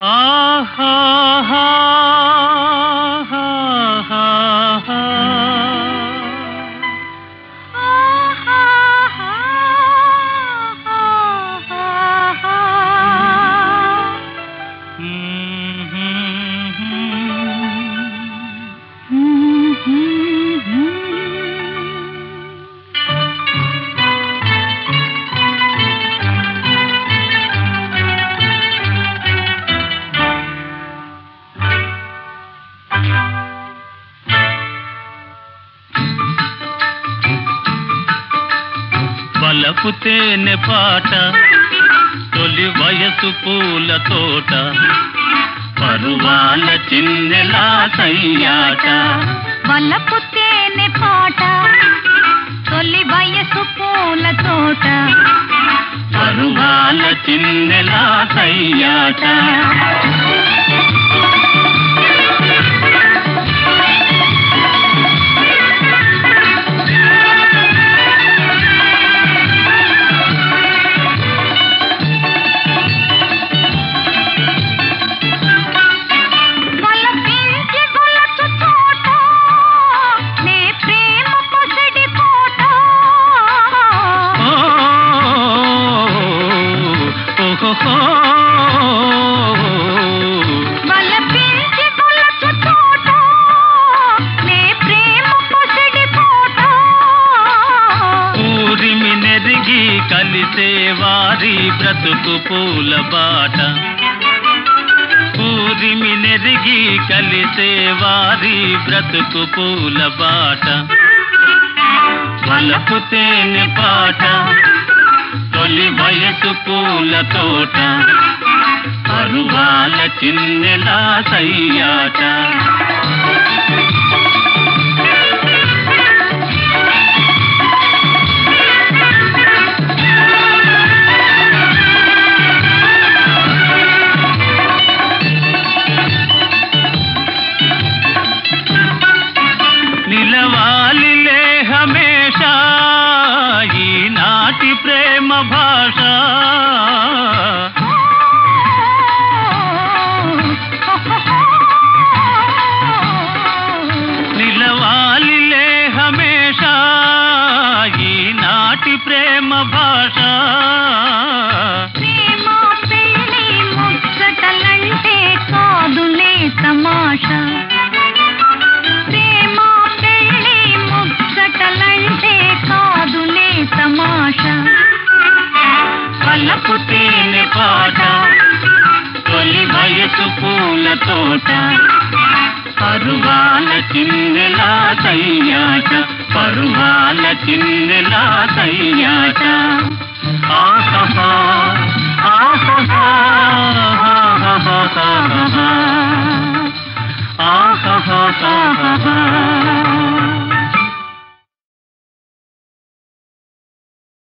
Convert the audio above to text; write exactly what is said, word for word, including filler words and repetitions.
వలపు తేనె పాట తొలి వయసు పూల తోట పరువాల చిన్నెలా సయ్యాట. వలపు తేనె పాట తొలి వయసు పూల తోట పరువాల చిన్నెలా సయ్యాట. కలిసే వారి బ్రతుకు పూల బాట ఊరిమి నెరిగి కలిసే వారి బ్రతుకు పూల బాట. వలపు తేనె పాట తొలి వయసు పూల తోట పరువాల చిన్నెలా సయ్యాట. నిలవాలిలే హమేషా ఈనాటి ప్రేమ భాష. నిలవాలిలే హమేషా ఈనాటి ప్రేమ భాష. ప్రేమ పెళ్ళి ముచ్చటలంటే కాదులే తమాషా. వలపు తేనె పాట తొలి వయసు పూల తోట పరువాల చిన్నెలా సయ్యాట. పరువాల చిన్నెలా సయ్యాట. ఆహా ఆహా ఆహా ఆహా